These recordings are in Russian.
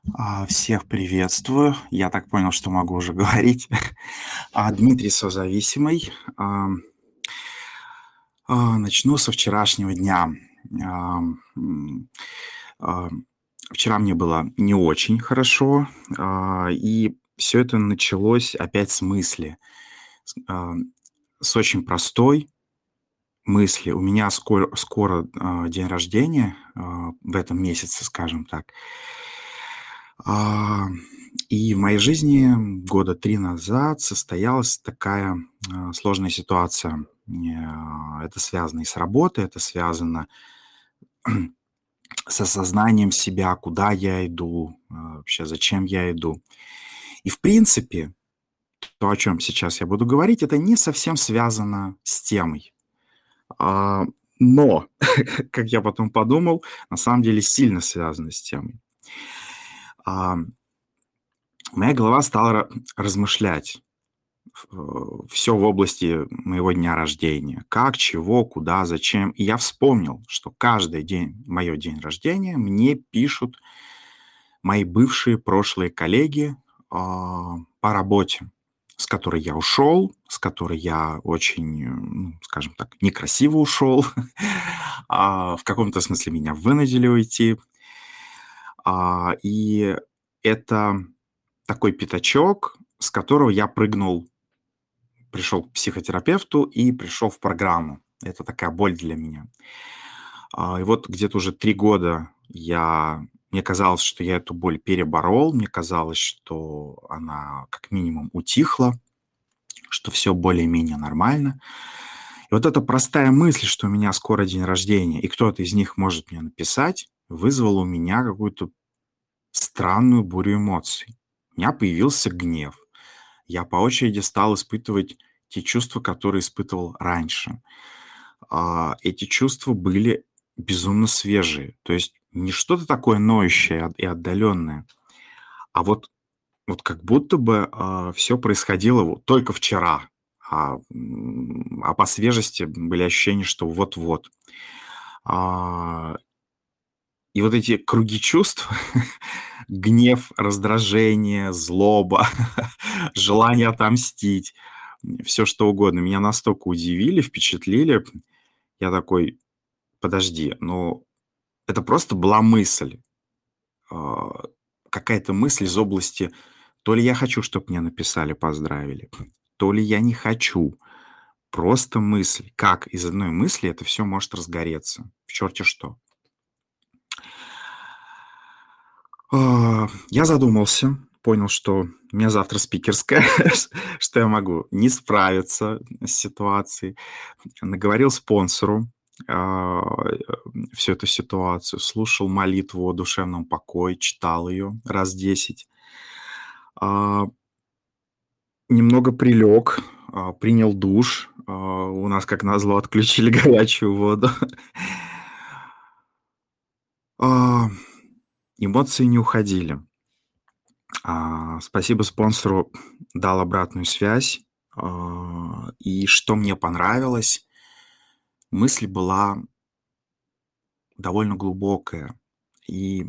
Всех приветствую. Я так понял, что могу уже говорить. Дмитрий Созависимый. Начну со вчерашнего дня. Ам, м, а, Вчера мне было не очень хорошо, и все это началось опять с мысли, с а, с очень простой мысли. У меня скоро день рождения, в этом месяце, скажем так. А, и в моей жизни года 3 назад состоялась такая, сложная ситуация. Это связано и с работой, это связано с осознанием себя, куда я иду, вообще зачем я иду. И в принципе, то, о чем сейчас я буду говорить, это не совсем связано с темой. А, но, как я потом подумал, на самом деле сильно связано с темой. А, Моя голова стала размышлять. Все в области моего дня рождения. Как, чего, куда, зачем. И я вспомнил, что каждый день, мое день рождения, мне пишут мои бывшие прошлые коллеги по работе, с которой я ушел, с которой я очень, ну, скажем так, некрасиво ушел, в каком-то смысле меня вынудили уйти. И это такой пятачок, с которого я пришел к психотерапевту и пришел в программу. Это такая боль для меня. И вот где-то уже 3 года мне казалось, что я эту боль переборол, мне казалось, что она как минимум утихла, что все более-менее нормально. И вот эта простая мысль, что у меня скоро день рождения, и кто-то из них может мне написать, вызвала у меня какую-то странную бурю эмоций. У меня появился гнев. Я по очереди стал испытывать те чувства, которые испытывал раньше. Эти чувства были безумно свежие. То есть не что-то такое ноющее и отдаленное, а вот как будто бы все происходило вот только вчера, а по свежести были ощущения, что вот-вот. А, И вот эти круги чувств, гнев, раздражение, злоба, желание отомстить, все что угодно, меня настолько удивили, впечатлили. Я такой: "Подожди, ну это просто была мысль". А, Какая-то мысль из области: то ли я хочу, чтобы мне написали, поздравили, то ли я не хочу. Просто мысль. Как из одной мысли это все может разгореться? В черте что. Я задумался, понял, что у меня завтра спикерская, что я могу не справиться с ситуацией. Наговорил спонсору, всю эту ситуацию, слушал молитву о душевном покое, читал ее раз 10. А, Немного прилег, принял душ. У нас, как назло, отключили горячую воду. А, Эмоции не уходили. Спасибо спонсору, дал обратную связь. И что мне понравилось, мысль была довольно глубокая. И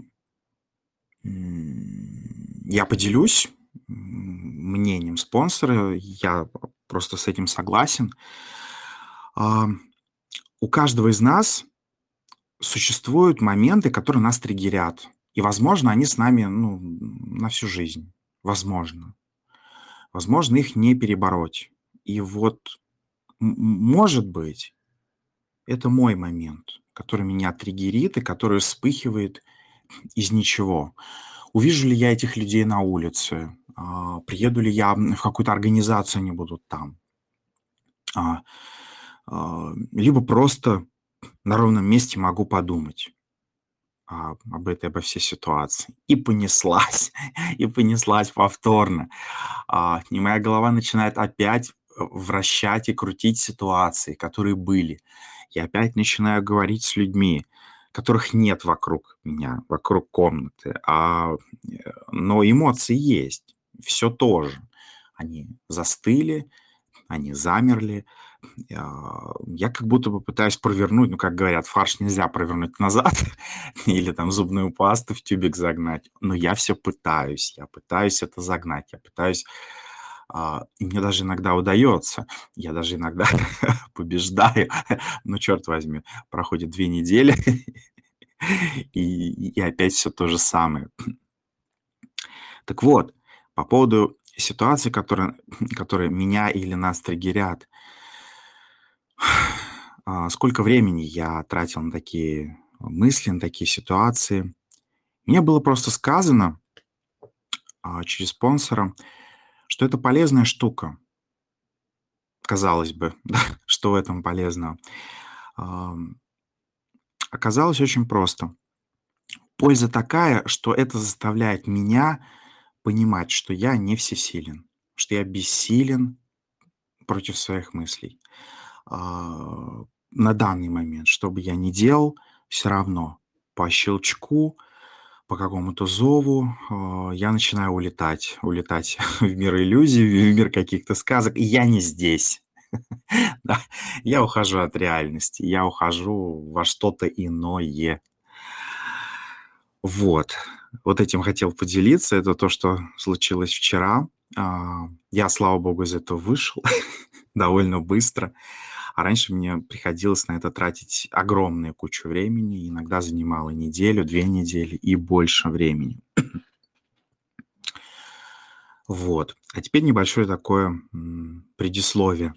я поделюсь мнением спонсора, я просто с этим согласен. А, У каждого из нас существуют моменты, которые нас триггерят. И, возможно, они с нами, ну, на всю жизнь. Возможно. Возможно, их не перебороть. И вот, может быть, это мой момент, который меня триггерит и который вспыхивает из ничего. Увижу ли я этих людей на улице? Приеду ли я в какую-то организацию, они будут там? А, Либо просто на ровном месте могу подумать обо всей ситуации. И понеслась, и понеслась повторно. И моя голова начинает опять вращать и крутить ситуации, которые были. Я опять начинаю говорить с людьми, которых нет вокруг меня, вокруг комнаты. Но эмоции есть, все тоже. Они застыли, они замерли, Я как будто бы пытаюсь провернуть, ну, как говорят, фарш нельзя провернуть назад или там зубную пасту в тюбик загнать, но я пытаюсь это загнать, я пытаюсь, и мне даже иногда удается, я даже иногда побеждаю, но черт возьми, проходит 2 недели, и опять все то же самое. Так вот, по поводу ситуаций, которые меня или нас триггерят. Сколько времени я тратил на такие мысли, на такие ситуации. Мне было просто сказано, через спонсора, что это полезная штука. Казалось бы, да, что в этом полезного? Ам, Оказалось очень просто. Польза такая, что это заставляет меня понимать, что я не всесилен, что я бессилен против своих мыслей. На данный момент, что бы я ни делал, все равно по щелчку, по какому-то зову, я начинаю улетать в мир иллюзий, в мир каких-то сказок, и я не здесь. Да, я ухожу от реальности, я ухожу во что-то иное. Вот. Вот этим хотел поделиться. Это то, что случилось вчера. Я, слава богу, из этого вышел довольно быстро. А раньше мне приходилось на это тратить огромную кучу времени. Иногда занимало неделю, 2 недели и больше времени. Вот. А теперь небольшое такое предисловие.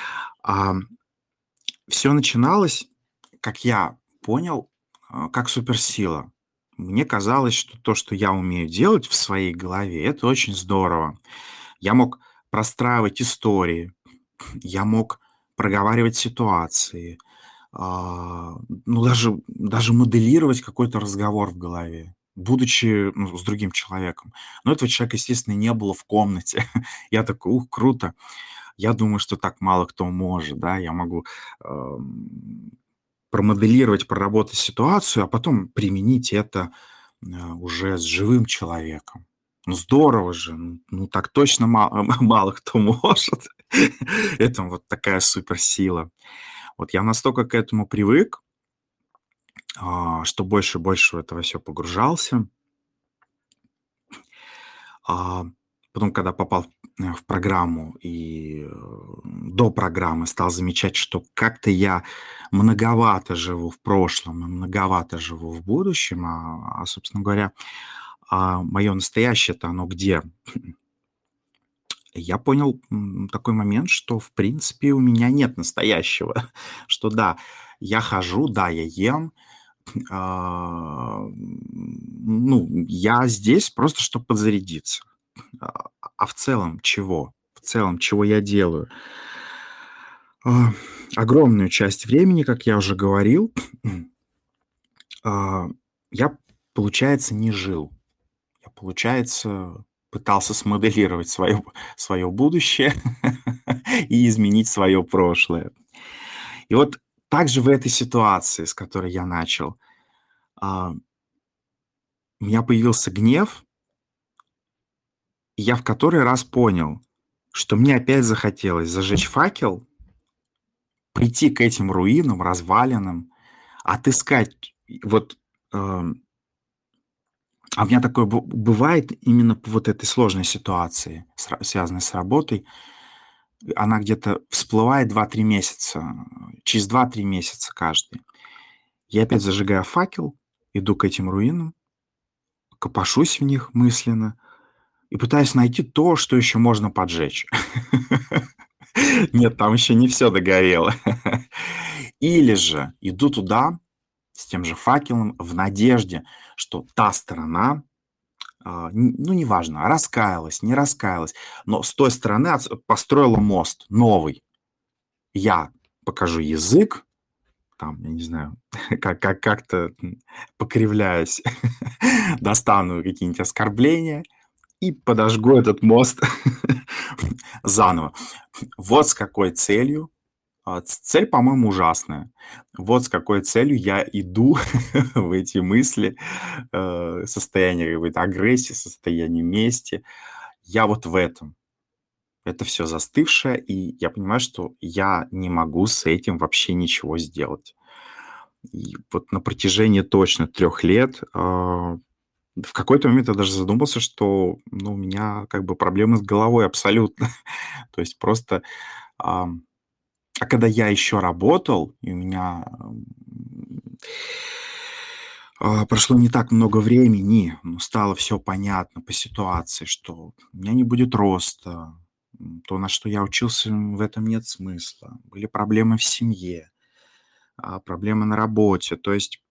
Все начиналось, как я понял, как суперсила. Мне казалось, что то, что я умею делать в своей голове, это очень здорово. Я мог простраивать истории, я мог проговаривать ситуации, ну, даже моделировать какой-то разговор в голове, будучи, ну, с другим человеком. Но этого человека, естественно, не было в комнате. Я такой: "Ух, круто!" Я думаю, что так мало кто может, да. Я могу, ам, промоделировать, проработать ситуацию, а потом применить это, уже с живым человеком. Ну, здорово же! Ну, так точно мало кто может. Это вот такая суперсила. Вот я настолько к этому привык, что больше и больше в это во всё погружался. А Потом, когда попал в программу и, до программы стал замечать, что как-то я многовато живу в прошлом и многовато живу в будущем, собственно говоря, мое настоящее-то оно где? Я понял, такой момент, что, в принципе, у меня нет настоящего. Что да, я хожу, да, я ем, ну, я здесь просто чтобы подзарядиться. В целом чего? В целом, чего я делаю? А, Огромную часть времени, как я уже говорил, а, я, получается, не жил. Я, получается, пытался смоделировать свое будущее и изменить свое прошлое. И вот также в этой ситуации, с которой я начал, а, у меня появился гнев, и я в который раз понял, что мне опять захотелось зажечь факел, прийти к этим руинам, развалинам, отыскать вот, ам, у меня такое бывает именно по вот этой сложной ситуации, связанной с работой. Она где-то всплывает 2-3 месяца, через 2-3 месяца каждый. Я опять зажигаю факел, иду к этим руинам, копошусь в них мысленно и пытаюсь найти то, что еще можно поджечь. Нет, там еще не все догорело. Или же иду туда с тем же факелом в надежде, что та сторона, ну, неважно, раскаялась, не раскаялась, но с той стороны построила мост новый. Я покажу язык, там, я не знаю, как-то покривляюсь, достану какие-нибудь оскорбления и подожгу этот мост заново. Вот с какой целью. Цель, по-моему, ужасная. Вот с какой целью я иду в эти мысли, состояние какой-то агрессии, состояние мести. Я вот в этом. Это все застывшее, и я понимаю, что я не могу с этим вообще ничего сделать. И вот на протяжении точно 3 лет, в какой-то момент я даже задумался, что, ну, у меня как бы проблемы с головой абсолютно. То есть просто, ам, а когда я еще работал, и у меня, прошло не так много времени, но стало все понятно по ситуации, что у меня не будет роста, то, на что я учился, в этом нет смысла. Были проблемы в семье, проблемы на работе. То есть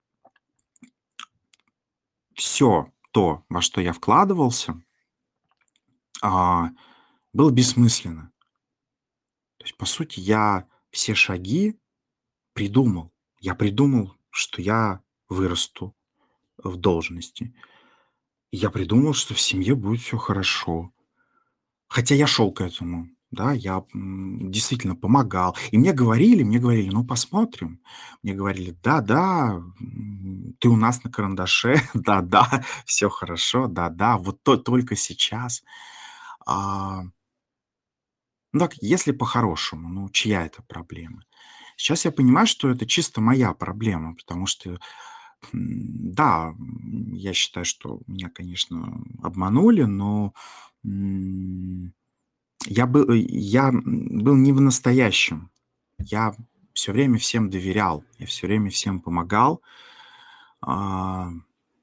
все то, во что я вкладывался, а, было бессмысленно. То есть, по сути, я все шаги придумал. Я придумал, что я вырасту в должности. Я придумал, что в семье будет все хорошо. Хотя я шел к этому, да, я, действительно помогал. И мне говорили: "Ну, посмотрим". Мне говорили: "Да-да, ты у нас на карандаше, да-да, все хорошо, да-да, вот только сейчас". А, ну так, если по-хорошему, ну, чья это проблема? Сейчас я понимаю, что это чисто моя проблема, потому что, да, я считаю, что меня, конечно, обманули, но, м я был не в настоящем. Я все время всем доверял, я все время всем помогал, а,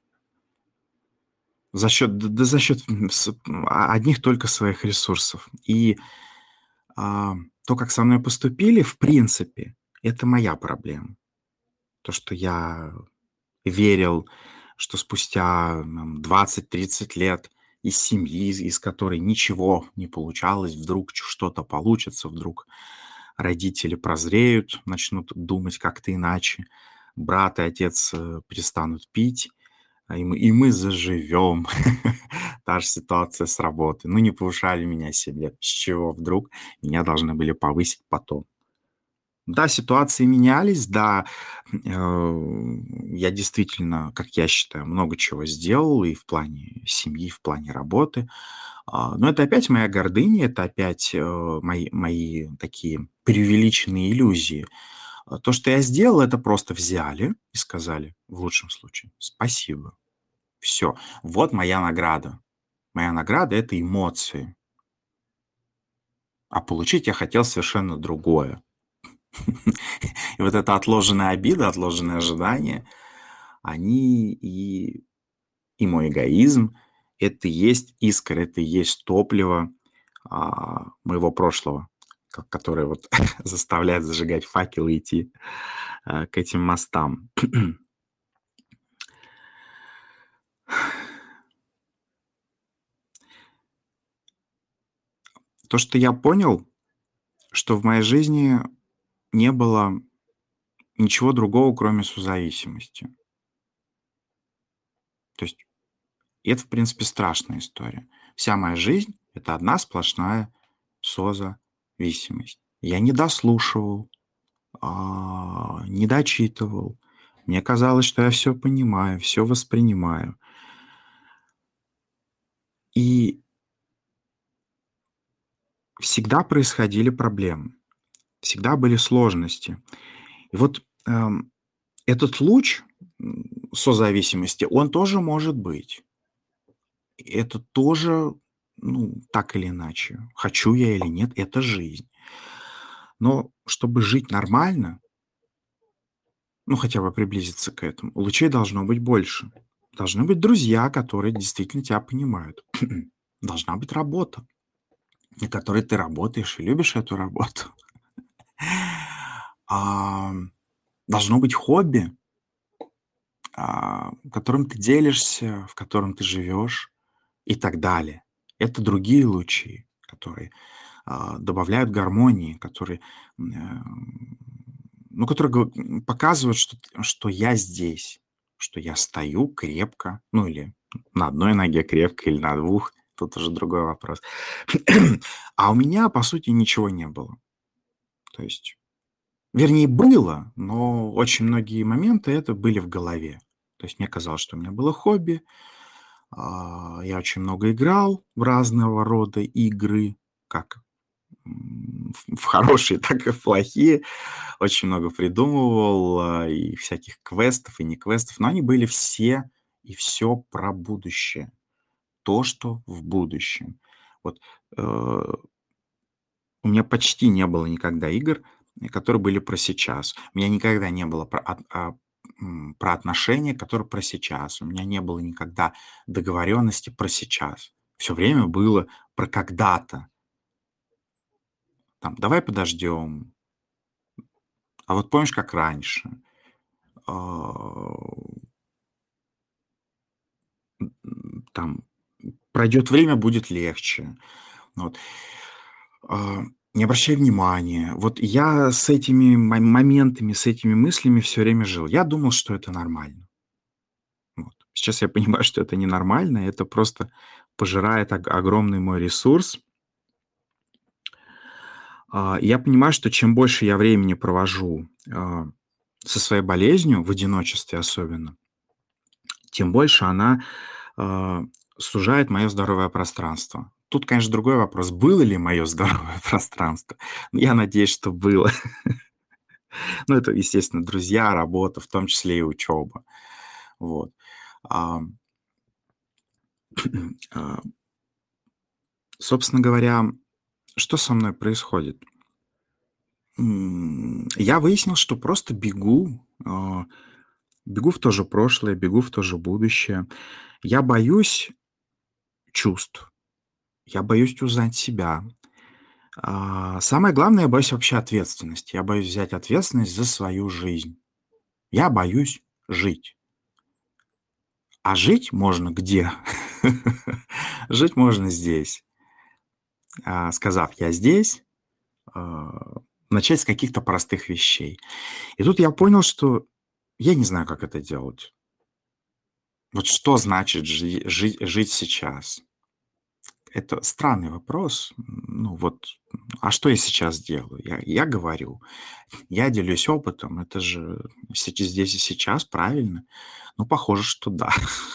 за счет да за счет, одних только своих ресурсов. И, то, как со мной поступили, в принципе, это моя проблема. То, что я верил, что спустя, 20-30 лет из семьи, из которой ничего не получалось, вдруг что-то получится, вдруг родители прозреют, начнут думать как-то иначе, брат и отец, перестанут пить, и мы заживем. Та же ситуация с работой. Ну, не повышали меня 7 лет. С чего вдруг меня должны были повысить потом? Да, ситуации менялись, да, я действительно, как я считаю, много чего сделал и в плане семьи, и в плане работы. Но это опять моя гордыня, это опять, мои такие преувеличенные иллюзии. То, что я сделал, это просто взяли и сказали, в лучшем случае: "Спасибо". Все. Вот моя награда. Моя награда — это эмоции, а получить я хотел совершенно другое. И вот эта отложенная обида, отложенное ожидание, они и мой эгоизм — это и есть искра, это и есть топливо, моего прошлого, которое вот заставляет зажигать факел и идти, к этим мостам. То, что я понял, что в моей жизни не было ничего другого, кроме созависимости. То есть это, в принципе, страшная история. Вся моя жизнь — это одна сплошная созависимость. Я не дослушивал, не дочитывал. Мне казалось, что я все понимаю, все воспринимаю. И всегда происходили проблемы, всегда были сложности. И вот, этот луч, созависимости, он тоже может быть. И это тоже, ну, так или иначе, хочу я или нет, это жизнь. Но чтобы жить нормально, ну, хотя бы приблизиться к этому, лучей должно быть больше. Должны быть друзья, которые действительно тебя понимают. Должна быть работа, на которой ты работаешь и любишь эту работу. Ам, Должно быть хобби, которым ты делишься, в котором ты живешь и так далее. Это другие лучи, которые, добавляют гармонии, которые, ну, которые показывают, что я здесь, что я стою крепко, ну, или на одной ноге крепко, или на двух. Тут уже другой вопрос. А у меня, по сути, ничего не было. То есть, вернее, было, но очень многие моменты это были в голове. То есть мне казалось, что у меня было хобби, я очень много играл в разного рода игры, как в хорошие, так и в плохие. Очень много придумывал, и всяких квестов, и не квестов, но они были все и все про будущее. То, что в будущем. Вот, у меня почти не было никогда игр, которые были про сейчас. У меня никогда не было про отношения, которые про сейчас. У меня не было никогда договоренности про сейчас. Все время было про когда-то. Там: "Давай подождем". А вот помнишь, как раньше? А, там: "Пройдет время, будет легче". Вот. А, не обращай внимания. Вот я с этими моментами, с этими мыслями все время жил. Я думал, что это нормально. Вот. Сейчас я понимаю, что это ненормально, это просто пожирает огромный мой ресурс. Я понимаю, что чем больше я времени провожу, со своей болезнью, в одиночестве особенно, тем больше она, а, сужает мое здоровое пространство. Тут, конечно, другой вопрос: было ли мое здоровое пространство? Ну, я надеюсь, что было. Ну, это, естественно, друзья, работа, в том числе и учеба. Вот. Ам, а, собственно говоря, что со мной происходит? Я выяснил, что просто бегу в то же прошлое, бегу в то же будущее. Я боюсь чувств, я боюсь узнать себя. Самое главное, я боюсь вообще ответственности. Я боюсь взять ответственность за свою жизнь. Я боюсь жить. А жить можно где? Жить можно здесь. Сказав «я здесь», а, начать с каких-то простых вещей. И тут я понял, что я не знаю, как это делать. Вот что значит жить сейчас? Это странный вопрос. Ну вот, а что я сейчас делаю? Я говорю, я делюсь опытом. Это же здесь и сейчас, правильно? Ну, похоже, что да.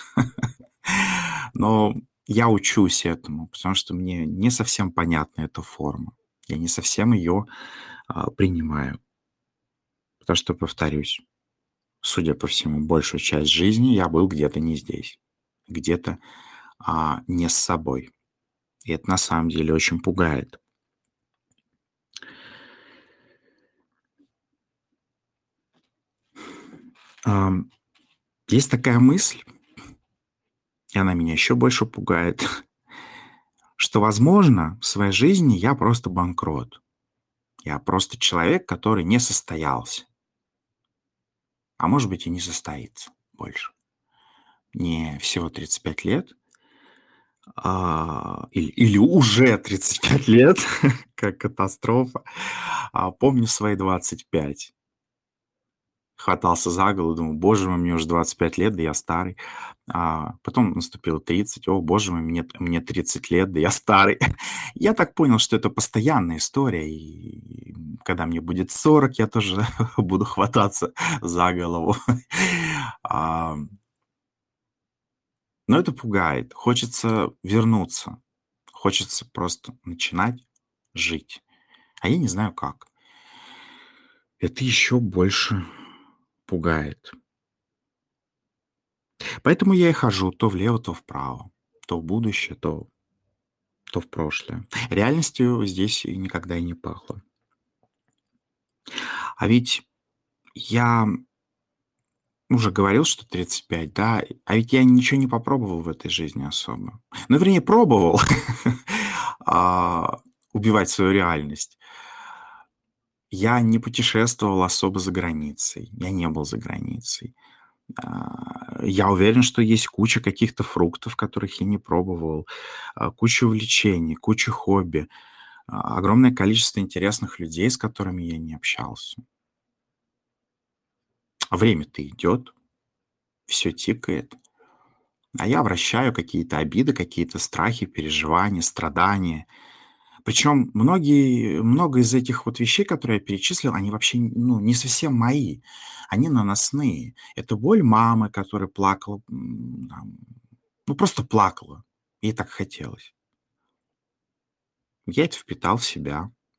Но я учусь этому, потому что мне не совсем понятна эта форма. Я не совсем ее принимаю. Потому что, повторюсь, судя по всему, большую часть жизни я был где-то не здесь, где-то не с собой. И это на самом деле очень пугает. Ам, есть такая мысль, и она меня еще больше пугает, что, возможно, в своей жизни я просто банкрот. Я просто человек, который не состоялся. А может быть, и не состоится больше. Мне всего 35 лет, или уже 35 лет, как катастрофа. Помню свои 25. Хватался за голову, думал: "Боже мой, мне уже 25 лет, да я старый". Потом наступило 30. О, боже мой, мне 30 лет, да я старый. Я так понял, что это постоянная история, и когда мне будет 40, я тоже буду хвататься за голову. А, но это пугает. Хочется вернуться. Хочется просто начинать жить. А я не знаю как. Это еще больше пугает. Поэтому я и хожу то влево, то вправо, то в будущее, то в прошлое. Реальностью здесь и никогда и не пахло. А ведь я уже говорил, что 35, да, а ведь я ничего не попробовал в этой жизни особо. Ну, вернее, пробовал а, убивать свою реальность. Я не путешествовал особо за границей, я не был за границей. Я уверен, что есть куча каких-то фруктов, которых я не пробовал, куча увлечений, куча хобби, огромное количество интересных людей, с которыми я не общался. А время-то идет, все тикает, а я вращаю какие-то обиды, какие-то страхи, переживания, страдания. Причем много из этих вот вещей, которые я перечислил, они вообще, ну, не совсем мои. Они наносные. Это боль мамы, которая плакала, ну, просто плакала. Ей так хотелось. Я это впитал в себя.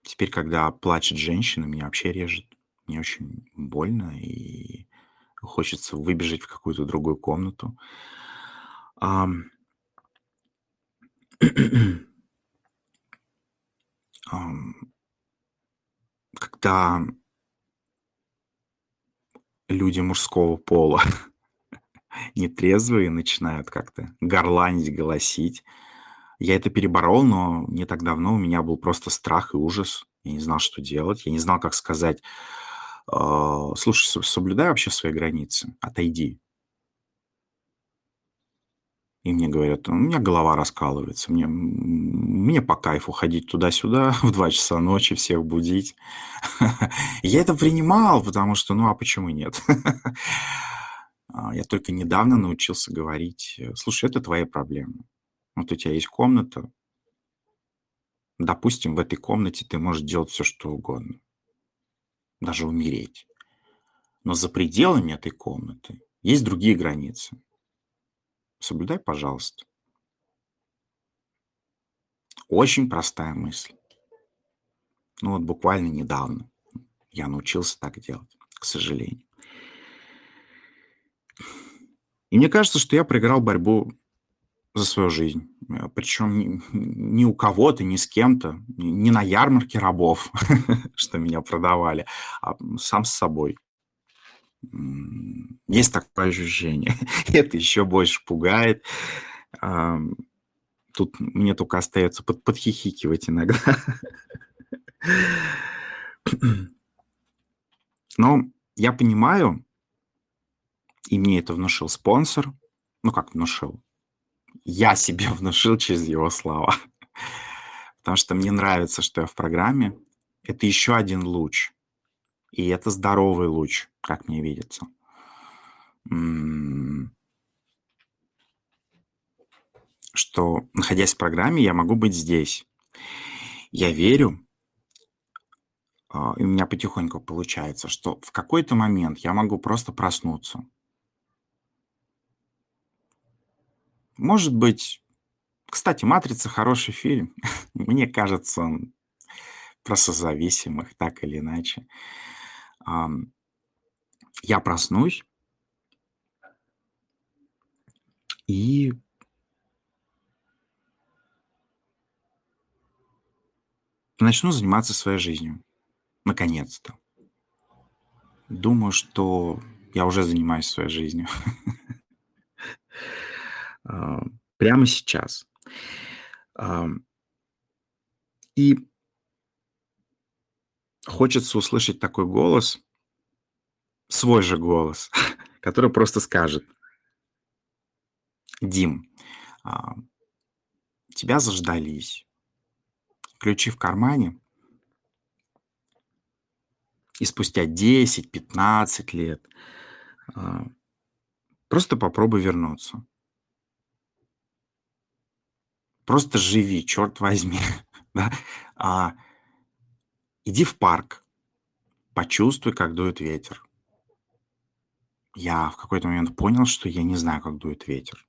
Теперь, когда плачет женщина, меня вообще режет. Мне очень больно и хочется выбежать в какую-то другую комнату. Ам, ам, Когда люди мужского пола нетрезвые начинают как-то горланить, голосить. Я это переборол, но не так давно у меня был просто страх и ужас. Я не знал, что делать. Я не знал, как сказать: "Слушай, соблюдай вообще свои границы, отойди". И мне говорят: "У меня голова раскалывается, мне по кайфу ходить туда-сюда в 2 часа ночи, всех будить". Я это принимал, потому что, ну, а почему нет? Я только недавно научился говорить: "Слушай, это твои проблемы. Вот у тебя есть комната. Допустим, в этой комнате ты можешь делать все, что угодно, даже умереть. Но за пределами этой комнаты есть другие границы. Соблюдай, пожалуйста". Очень простая мысль. Ну, вот буквально недавно я научился так делать, к сожалению. И мне кажется, что я проиграл борьбу за свою жизнь. Причем не у кого-то, не с кем-то, не на ярмарке рабов, что меня продавали, а сам с собой. Есть такое ощущение. Это еще больше пугает. Ам, Тут мне только остается подхихикивать иногда. Но я понимаю, и мне это внушил спонсор. Ну, как внушил? Я себе внушил через его слова. Потому что мне нравится, что я в программе. Это еще один луч. И это здоровый луч, как мне видится. М, Что, находясь в программе, я могу быть здесь. Я верю, и у меня потихоньку получается, что в какой-то момент я могу просто проснуться. Может быть, кстати, "Матрица" хороший фильм. Мне кажется, он про созависимых, так или иначе. Ам, я проснусь и начну заниматься своей жизнью. Наконец-то. Думаю, что я уже занимаюсь своей жизнью. А, Прямо сейчас. Ам, и хочется услышать такой голос, свой же голос, который просто скажет: "Дим, а, тебя заждались. Ключи в кармане, и спустя 10-15 лет, а, просто попробуй вернуться. Просто живи, черт возьми". Да? А, Иди в парк, почувствуй, как дует ветер. Я в какой-то момент понял, что я не знаю, как дует ветер.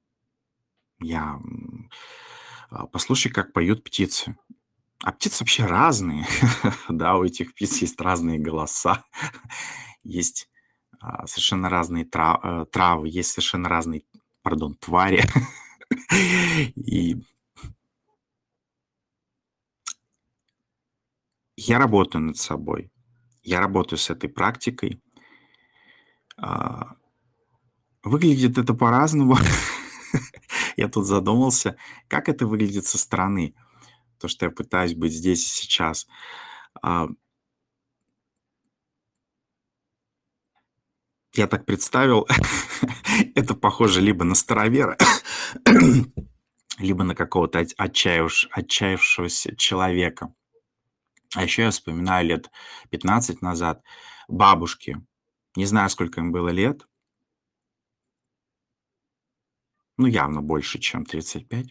Послушай, как поют птицы. А птицы вообще разные. Да, у этих птиц есть разные голоса, есть совершенно разные травы, есть совершенно разные, пардон, твари. И я работаю над собой. Я работаю с этой практикой. А, Выглядит это по-разному. Я тут задумался, как это выглядит со стороны. То, что я пытаюсь быть здесь и сейчас. А, Я так представил, это похоже либо на старовера, либо на какого-то отчаявшегося человека. А еще я вспоминаю лет 15 назад бабушки. Не знаю, сколько им было лет, ну, явно больше, чем 35.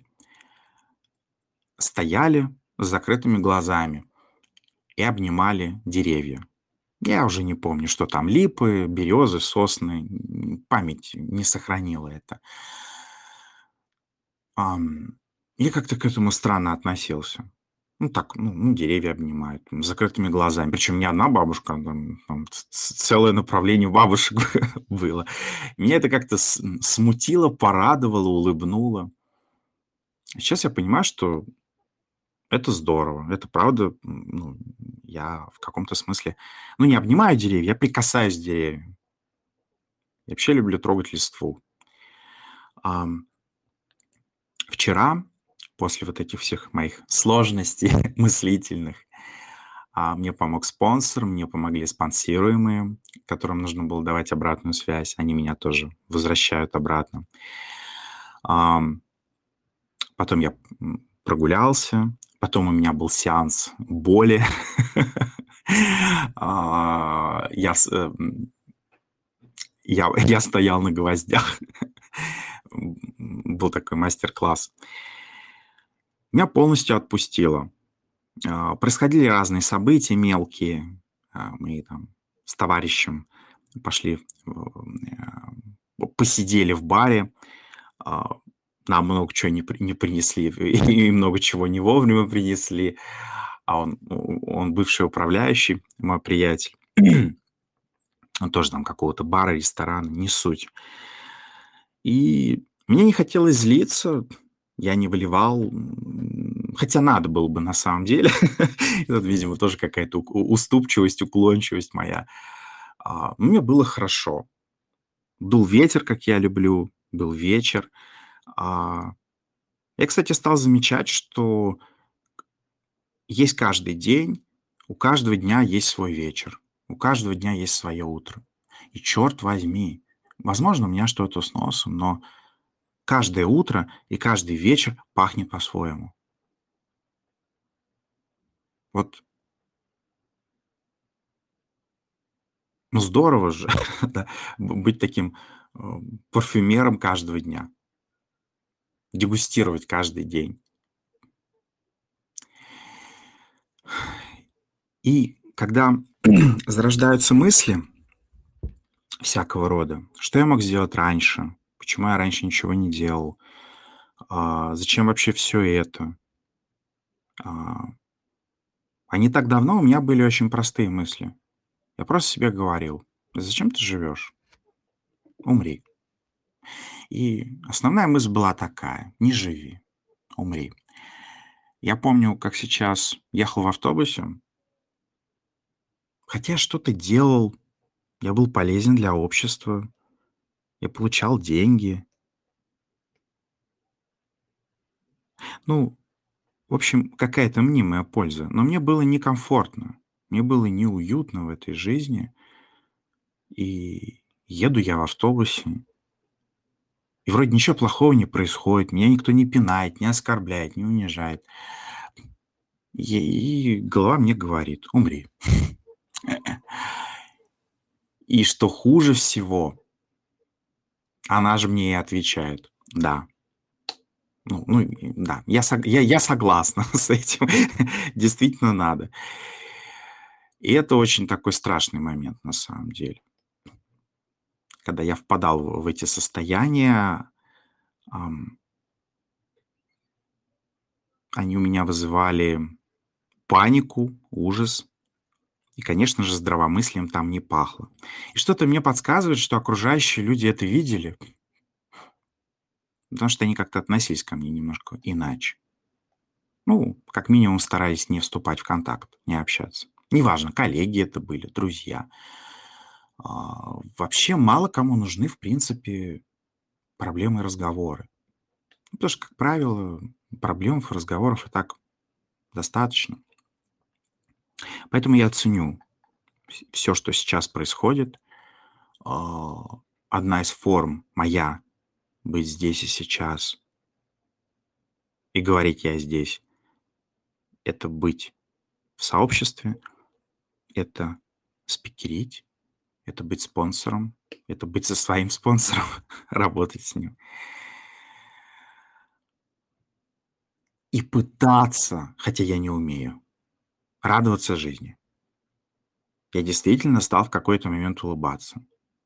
Стояли с закрытыми глазами и обнимали деревья. Я уже не помню, что там, липы, березы, сосны. Память не сохранила это. Я как-то к этому странно относился. Ну так, деревья обнимают, с закрытыми глазами. Причем не одна бабушка, там целое направление бабушек было. Меня это как-то смутило, порадовало, улыбнуло. Сейчас я понимаю, что это здорово. Это правда, я в каком-то смысле, не обнимаю деревья, я прикасаюсь к деревьям. Я вообще люблю трогать листву. Ам, Вчера, после вот этих всех моих сложностей мыслительных, мне помог спонсор, мне помогли спонсируемые, которым нужно было давать обратную связь. Они меня тоже возвращают обратно. Ам, Потом я прогулялся, потом у меня был сеанс боли. Я я стоял на гвоздях. Был такой мастер-класс. Меня полностью отпустило. Происходили разные события мелкие. Мы там с товарищем пошли, посидели в баре. А, Нам много чего не принесли, и много чего не вовремя принесли. Он бывший управляющий, мой приятель. Он тоже там какого-то бара, ресторана, не суть. И мне не хотелось злиться, я не выливал, хотя надо было бы на самом деле. Это, видимо, тоже какая-то уступчивость, уклончивость моя. Мне было хорошо. Дул ветер, как я люблю, был вечер. А, Я, кстати, стал замечать, что есть каждый день, у каждого дня есть свой вечер, у каждого дня есть свое утро. И черт возьми, возможно, у меня что-то с носом, но каждое утро и каждый вечер пахнет по-своему. Вот, здорово же, да, быть таким э, парфюмером каждого дня, дегустировать каждый день. И когда зарождаются мысли всякого рода, что я мог сделать раньше, почему я раньше ничего не делал, зачем вообще все это, а не так давно у меня были очень простые мысли. Я просто себе говорил: "Зачем ты живешь? Умри". И основная мысль была такая: не живи, умри. Я помню, как сейчас ехал в автобусе, хотя я что-то делал, я был полезен для общества, я получал деньги. Ну, в общем, какая-то мнимая польза. Но мне было некомфортно, мне было неуютно в этой жизни. И еду я в автобусе, и вроде ничего плохого не происходит, меня никто не пинает, не оскорбляет, не унижает. И голова мне говорит: "Умри". И что хуже всего, она же мне и отвечает: "Да". Да, я согласна с этим. Действительно надо. И это очень такой страшный момент на самом деле. Когда я впадал в эти состояния, ам, они у меня вызывали панику, ужас. И, конечно же, здравомыслием там не пахло. И что-то мне подсказывает, что окружающие люди это видели, потому что они как-то относились ко мне немножко иначе. Ну, как минимум старались не вступать в контакт, не общаться. Неважно, коллеги это были, друзья. Вообще мало кому нужны, в принципе, проблемы и разговоры. Ну, потому что, как правило, проблем и разговоров и так достаточно. Поэтому я ценю все, что сейчас происходит. А, Одна из форм моя быть здесь и сейчас и говорить «я здесь» — это быть в сообществе, это спикерить, это быть спонсором, это быть со своим спонсором, работать с ним. И пытаться, хотя я не умею, радоваться жизни. Я действительно стал в какой-то момент улыбаться.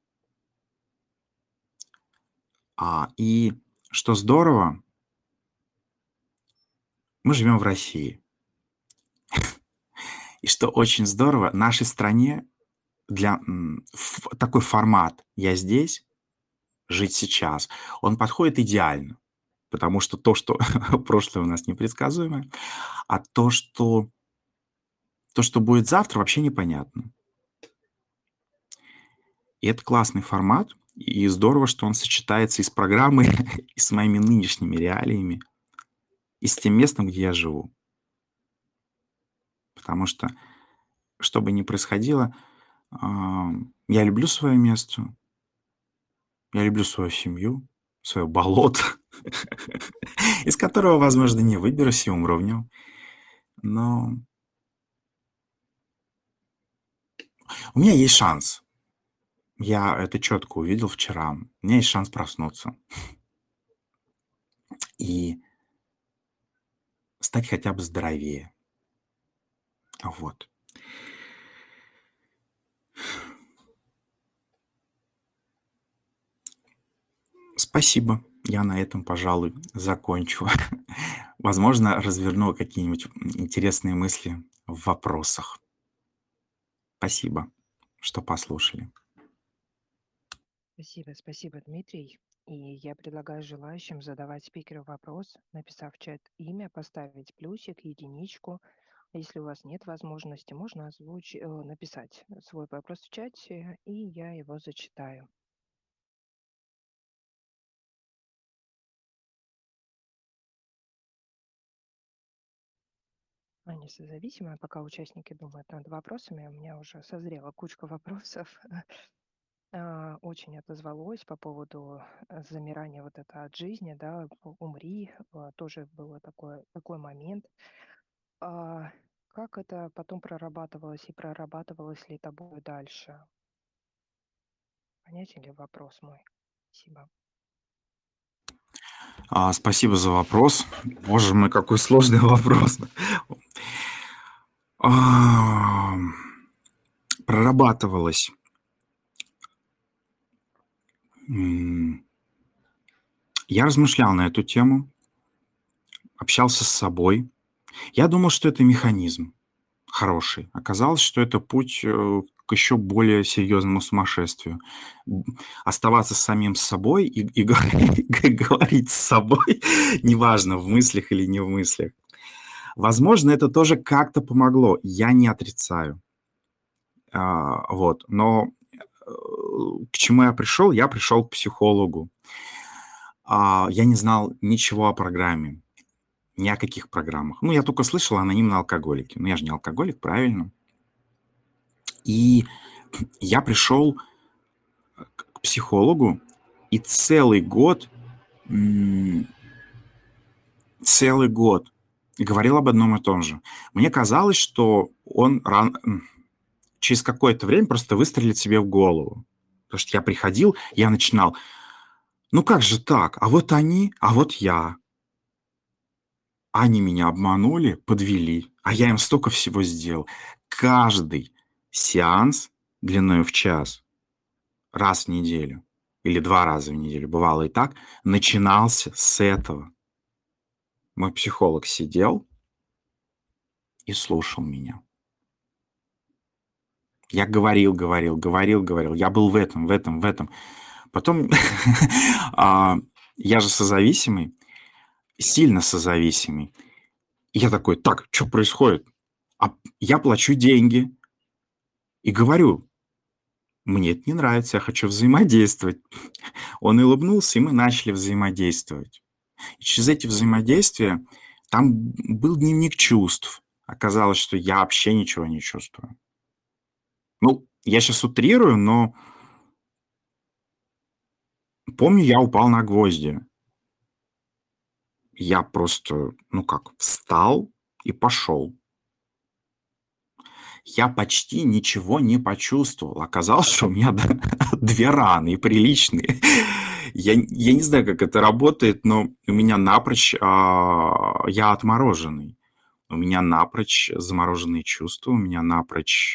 И что здорово, мы живем в России. И что очень здорово, нашей стране такой формат "я здесь, жить сейчас", он подходит идеально. Потому что то, что прошлое у нас непредсказуемое, а то, что будет завтра, вообще непонятно. И это классный формат, и здорово, что он сочетается и с программой, и с моими нынешними реалиями, и с тем местом, где я живу. Потому что, что бы ни происходило, я люблю свое место, я люблю свою семью, свое болото, из которого, возможно, не выберусь и умру в нем. Но у меня есть шанс. Я это четко увидел вчера. У меня есть шанс проснуться и стать хотя бы здоровее. Вот. Спасибо. Я на этом, пожалуй, закончу. Возможно, разверну какие-нибудь интересные мысли в вопросах. Спасибо, что послушали. Спасибо, спасибо, Дмитрий. И я предлагаю желающим задавать спикеру вопрос, написав в чат имя, поставить плюсик, единичку. А если у вас нет возможности, можно написать свой вопрос в чате, и я его зачитаю. Аня созависимая, пока участники думают над вопросами, у меня уже созрела кучка вопросов. Очень отозвалось по поводу замирания вот это от жизни, да, умри, тоже было такой момент. А, как это потом прорабатывалось и прорабатывалось ли тобой дальше? Понятен ли вопрос мой? Спасибо. Спасибо за вопрос. Боже мой, какой сложный вопрос. А, Прорабатывалось. Я размышлял на эту тему, общался с собой. Я думал, что это механизм хороший. Оказалось, что это путь к еще более серьезному сумасшествию. Оставаться самим собой и говорить с собой, неважно, в мыслях или не в мыслях. Возможно, это тоже как-то помогло. Я не отрицаю. Вот. Но к чему я пришел? Я пришел к психологу. Я не знал ничего о программе, ни о каких программах. Ну, я только слышал о анонимные алкоголики. Но я же не алкоголик, правильно? И я пришел к психологу, и целый год говорил об одном и том же. Мне казалось, что он через какое-то время просто выстрелит себе в голову. Потому что я приходил, я начинал: "Ну как же так? А вот они, а вот я. Они меня обманули, подвели, а я им столько всего сделал". Каждый сеанс длиной в час, раз в неделю или 2 раза в неделю, бывало и так, начинался с этого. Мой психолог сидел и слушал меня. Я говорил, говорил, говорил, говорил. Я был в этом, в этом, в этом. Потом, а, я же созависимый, сильно созависимый. И я такой: "Так, что происходит?" Я плачу деньги и говорю: "Мне это не нравится, я хочу взаимодействовать". Он улыбнулся, и мы начали взаимодействовать. И через эти взаимодействия там был дневник чувств. Оказалось, что я вообще ничего не чувствую. Ну, я сейчас утрирую, но помню, я упал на гвозди. Я просто, ну как, встал и пошел. Я почти ничего не почувствовал. Оказалось, что у меня 2 раны, и приличные. Я не знаю, как это работает, но у меня напрочь, я отмороженный. У меня напрочь замороженные чувства, у меня напрочь,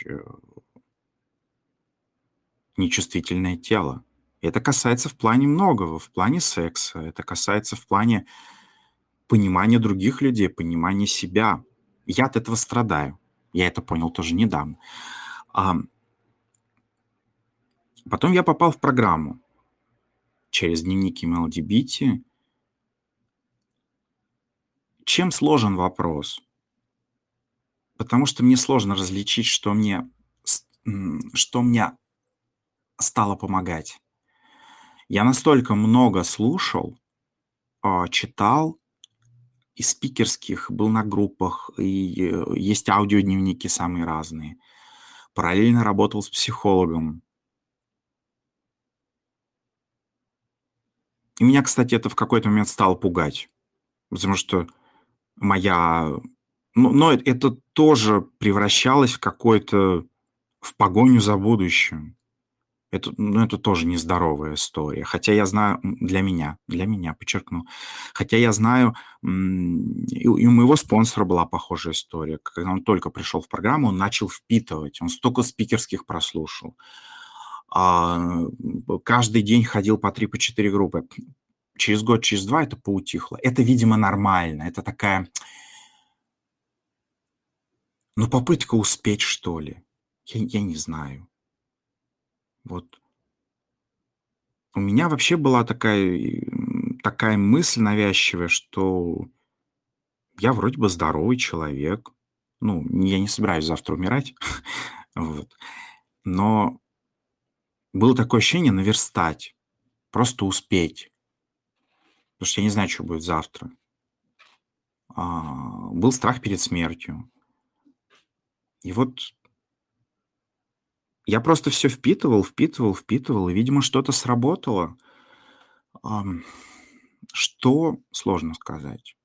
нечувствительное тело. Это касается в плане многого, в плане секса, это касается в плане понимания других людей, понимания себя. Я от этого страдаю. Я это понял тоже недавно. А, Потом я попал в программу через дневники Melody Beatty. Чем сложен вопрос? Потому что мне сложно различить, что мне стало помогать. Я настолько много слушал, читал, и спикерских, был на группах, и есть аудиодневники самые разные. Параллельно работал с психологом. И меня, кстати, это в какой-то момент стало пугать, потому что моя... Но это тоже превращалось в погоню за будущим. Это тоже нездоровая история. Хотя я знаю, для меня, подчеркну. Хотя я знаю, и у моего спонсора была похожая история. Когда он только пришел в программу, он начал впитывать. Он столько спикерских прослушал. Каждый день ходил по 3, по 4 группы. Через год, через 2 это поутихло. Это, видимо, нормально. Это такая, попытка успеть, что ли. Я не знаю. Вот. У меня вообще была такая мысль навязчивая, что я вроде бы здоровый человек. Я не собираюсь завтра умирать. Вот. Но было такое ощущение наверстать, просто успеть. Потому что я не знаю, что будет завтра. Был страх перед смертью. И вот я просто все впитывал, и, видимо, что-то сработало. Ам, Что? Сложно сказать.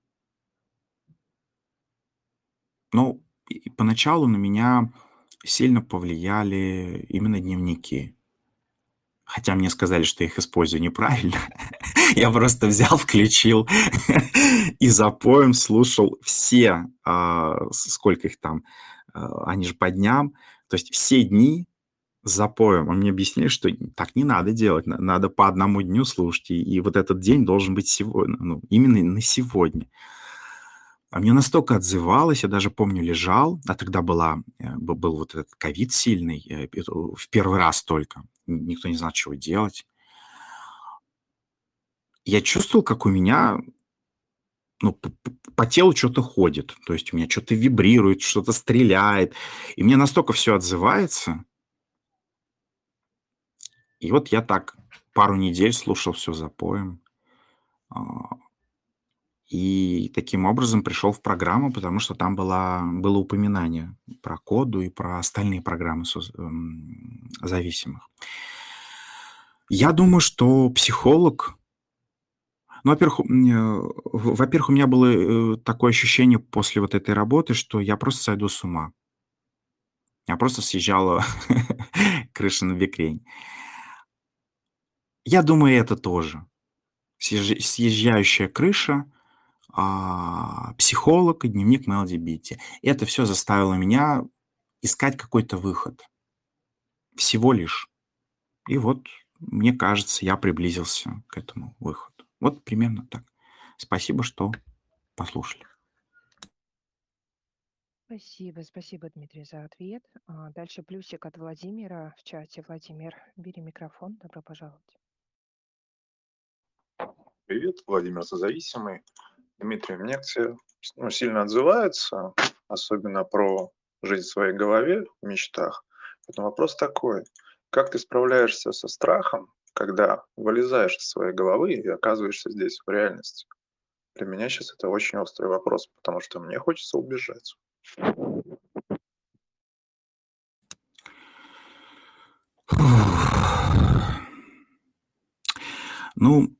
И поначалу на меня сильно повлияли именно дневники. Хотя мне сказали, что я их использую неправильно. Я просто взял, включил и запоем слушал все, сколько их там, они же по дням, то есть все дни с запоем. А мне объяснили, что так не надо делать, надо по одному дню слушать, и вот этот день должен быть сегодня, именно на сегодня. А мне настолько отзывалось, я даже помню, лежал, а тогда был вот этот ковид сильный, в первый раз только, никто не знал, чего делать. Я чувствовал, как у меня, по телу что-то ходит, то есть у меня что-то вибрирует, что-то стреляет, и мне настолько все отзывается. И вот я так пару недель слушал все запоем, а, и таким образом пришел в программу, потому что там было упоминание про коду и про остальные программы зависимых. Я думаю, что психолог... во-первых, у меня было такое ощущение после вот этой работы, что я просто сойду с ума. Я просто съезжала крыша на бекрень. Я думаю, это тоже. Съезжающая крыша, психолог и дневник Мелоди Битти. Это все заставило меня искать какой-то выход. Всего лишь. И вот, мне кажется, я приблизился к этому выходу. Вот примерно так. Спасибо, что послушали. Спасибо, Дмитрий, за ответ. Дальше плюсик от Владимира в чате. Владимир, бери микрофон. Добро пожаловать. Привет, Владимир Созависимый. Дмитрий, мне все сильно отзывается, особенно про жизнь в своей голове, в мечтах. Поэтому вопрос такой: как ты справляешься со страхом, когда вылезаешь из своей головы и оказываешься здесь, в реальности? Для меня сейчас это очень острый вопрос, потому что мне хочется убежать. Ну,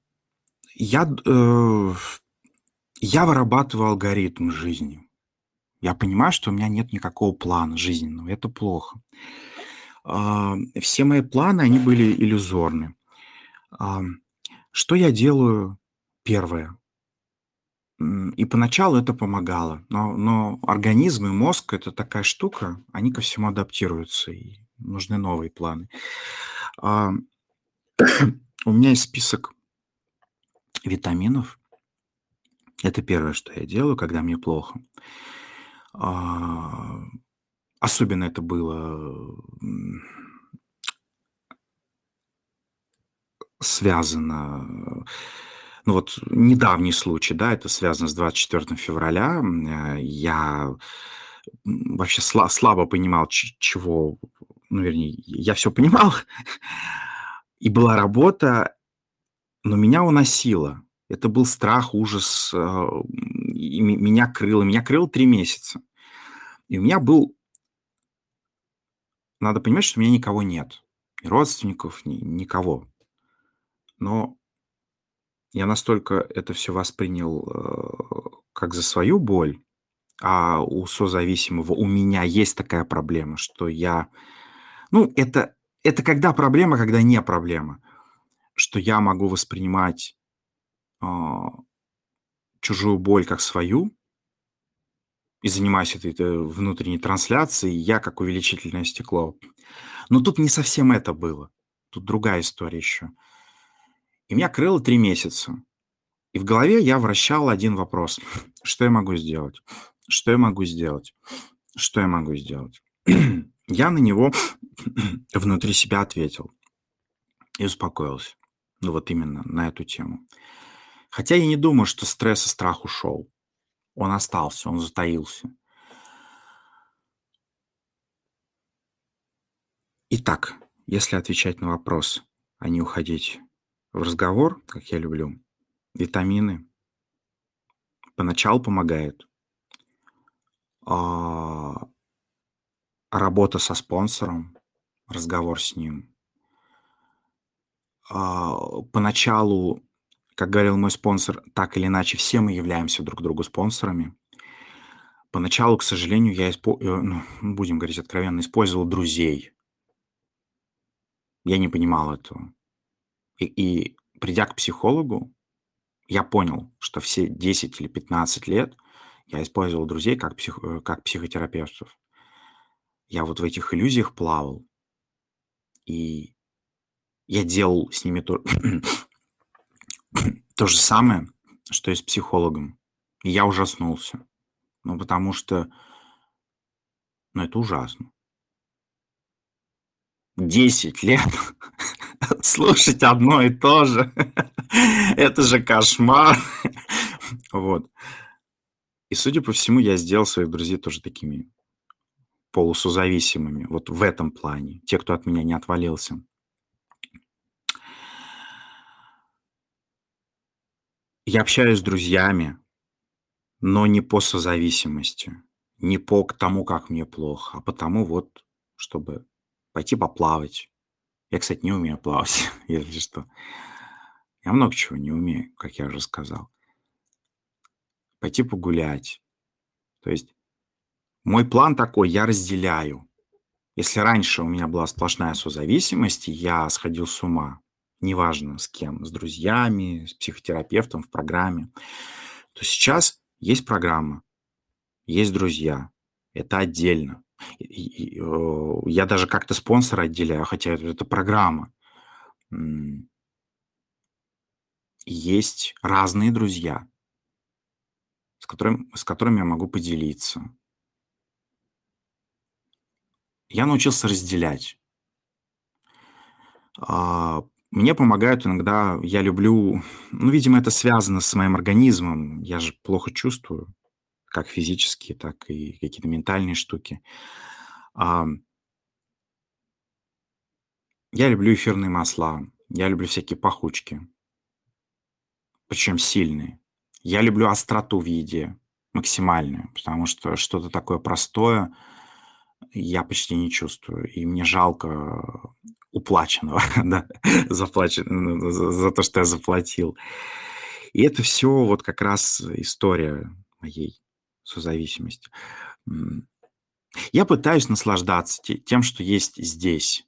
я вырабатываю алгоритм жизни. Я понимаю, что у меня нет никакого плана жизненного. Это плохо. Все мои планы, они были иллюзорны. Что я делаю первое? И поначалу это помогало, но организм и мозг — это такая штука, они ко всему адаптируются, и нужны новые планы. А, У меня есть список витаминов. Это первое, что я делаю, когда мне плохо. А, Особенно это было связано, ну вот недавний случай, да, это связано с 24 февраля. Я вообще слабо понимал, чего, ну, вернее, я все понимал, и была работа, но меня уносило. Это был страх, ужас, и меня крыло. Меня крыло 3 месяца. И у меня был... Надо понимать, что у меня никого нет. Ни родственников, никого. Но я настолько это все воспринял, как за свою боль, а у созависимого у меня есть такая проблема, что я... Ну, это когда проблема, когда не проблема. Что я могу воспринимать а, чужую боль как свою и занимаюсь этой внутренней трансляцией, я как увеличительное стекло. Но тут не совсем это было. Тут другая история еще. И меня крыло 3 месяца. И в голове я вращал один вопрос. Что я могу сделать? Что я могу сделать? Что я могу сделать? Я на него внутри себя ответил и успокоился. Ну вот именно на эту тему. Хотя я не думаю, что стресс и страх ушел. Он остался, он затаился. Итак, если отвечать на вопрос, а не уходить в разговор, как я люблю, витамины поначалу помогают. А работа со спонсором, разговор с ним. Поначалу, как говорил мой спонсор, так или иначе все мы являемся друг другу спонсорами. Поначалу, к сожалению, я, ну, будем говорить откровенно, использовал друзей. Я не понимал этого. И придя к психологу, я понял, что все 10 или 15 лет я использовал друзей как психотерапевтов. Я вот в этих иллюзиях плавал. И я делал с ними то же самое, что и с психологом. И я ужаснулся. Ну, потому что, ну, это ужасно. 10 лет слушать одно и то же. Это же кошмар. Вот. И, судя по всему, я сделал своих друзей тоже такими полусозависимыми. Вот в этом плане. Те, кто от меня не отвалился. Я общаюсь с друзьями, но не по созависимости. Не по тому, как мне плохо, а потому вот, чтобы пойти поплавать. Я, кстати, не умею плавать, если что. Я много чего не умею, как я уже сказал. Пойти погулять. То есть мой план такой, я разделяю. Если раньше у меня была сплошная созависимость, и я сходил с ума, неважно с кем, с друзьями, с психотерапевтом в программе, то сейчас есть программа, есть друзья. Это отдельно. Я даже как-то спонсора отделяю, хотя это программа. Есть разные друзья, с которыми я могу поделиться. Я научился разделять. Мне помогают иногда, я люблю, ну, видимо, это связано с моим организмом. Я же плохо чувствую, как физически, так и какие-то ментальные штуки. Я люблю эфирные масла, я люблю всякие пахучки, причем сильные. Я люблю остроту в еде, максимальную, потому что что-то такое простое я почти не чувствую. И мне жалко уплаченного, да, за то, что я заплатил. И это все вот как раз история моей созависимости. Я пытаюсь наслаждаться тем, что есть здесь.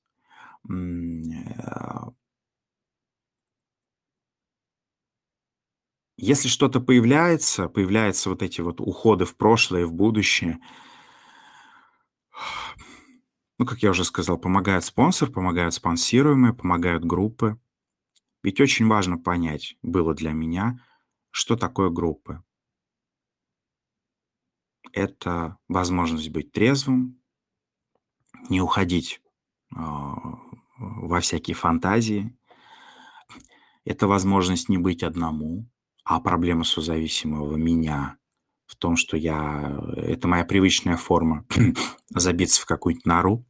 Если что-то появляются вот эти вот уходы в прошлое, в будущее, ну, как я уже сказал, помогает спонсор, помогают спонсируемые, помогают группы. Ведь очень важно понять, было для меня, что такое группы. Это возможность быть трезвым, не уходить во всякие фантазии. Это возможность не быть одному, а проблема созависимого меня в том, что это моя привычная форма забиться в какую-нибудь нору,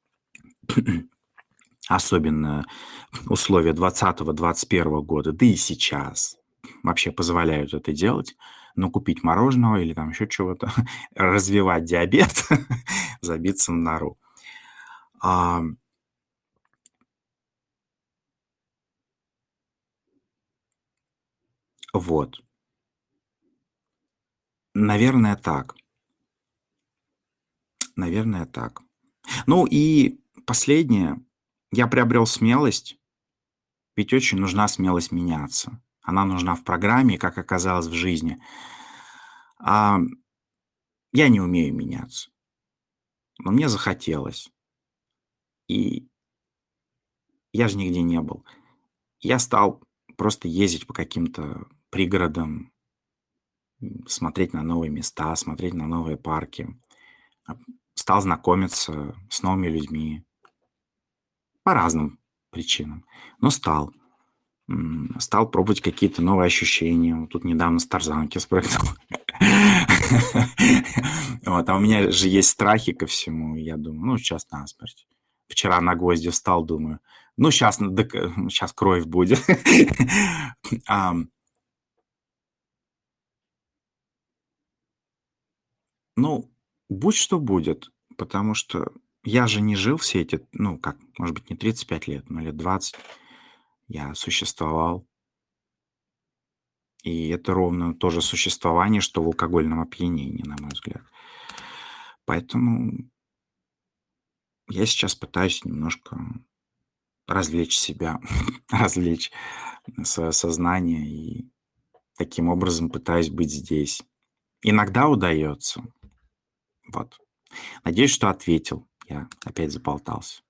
особенно условия 20-21 года, да и сейчас вообще позволяют это делать, но купить мороженого или там еще чего-то, развивать диабет, забиться в нору. Вот. Наверное, так. Наверное, так. Ну и последнее. Я приобрел смелость, ведь очень нужна смелость меняться. Она нужна в программе, как оказалось, в жизни. А я не умею меняться, но мне захотелось. И я же нигде не был. Я стал просто ездить по каким-то пригородам, смотреть на новые места, смотреть на новые парки. Стал знакомиться с новыми людьми по разным причинам, но стал. Стал пробовать какие-то новые ощущения. Вот тут недавно с тарзанки спрыгнул. Вот, а у меня же есть страхи ко всему. Я думаю, ну, сейчас насмерть. Вчера на гвозди встал, думаю, ну, сейчас кровь будет. Ну, будь что будет, потому что я же не жил все эти, ну, как, может быть, не 35 лет, но лет 20. Я существовал. И это ровно то же существование, что в алкогольном опьянении, на мой взгляд. Поэтому я сейчас пытаюсь немножко развлечь себя, развлечь свое сознание и таким образом пытаюсь быть здесь. Иногда удается. Вот. Надеюсь, что ответил. Я опять заболтался.